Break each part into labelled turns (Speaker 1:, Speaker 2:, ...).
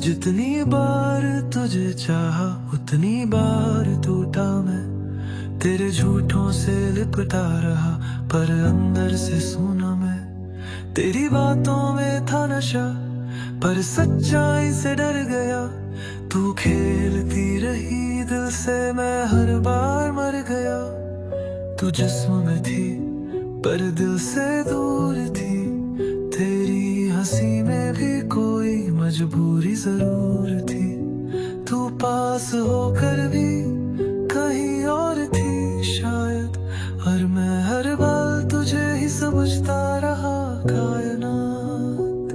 Speaker 1: जितनी बार तुझे चाहा उतनी बार टूटा मैं। तेरे झूठों से लिपटा रहा पर अंदर से सूना मैं। तेरी बातों में था नशा पर सच्चाई से डर गया। तू खेलती रही दिल से, मैं हर बार मर गया। तू जिस्म में थी पर दिल से दूर थी। तेरी हंसी में भी कोई मजबूरी जरूर थी। तू पास होकर भी कहीं और थी शायद, और मैं हर पल तुझे ही समझता रहा कायनात।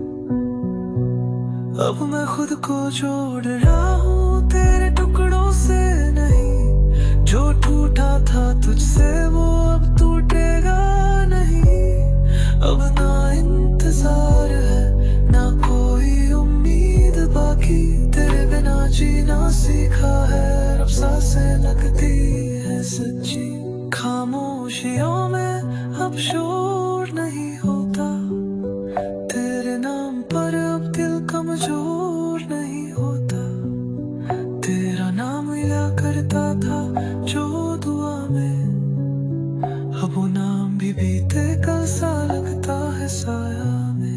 Speaker 1: अब मैं खुद को जोड़ रहा हूँ तेरे टुकड़ों से नहीं। जो टूटा था तुझसे वो अब टूटेगा नहीं। अब ना इंतजार है ना कोई उम्मीद बाकी। तेरे बिना जीना सीखा है, अब सांसें लगती है सच्ची। खामोशियों में अब शोर नहीं होता। तेरे नाम पर अब दिल कमजोर नहीं होता। तेरा नाम लिया करता था जो दुआ में, अब वो नाम भी बीते कल सा लगता है साया में।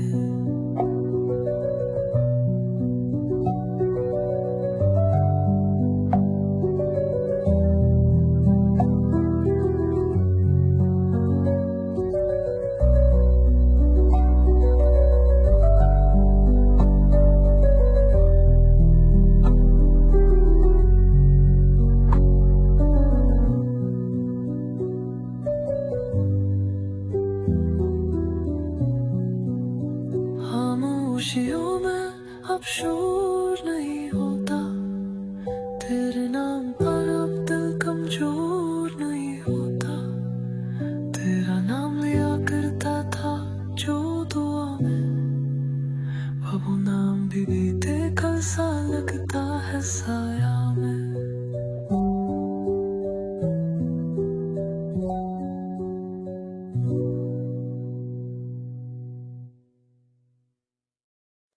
Speaker 1: खामोशियों में अब शोर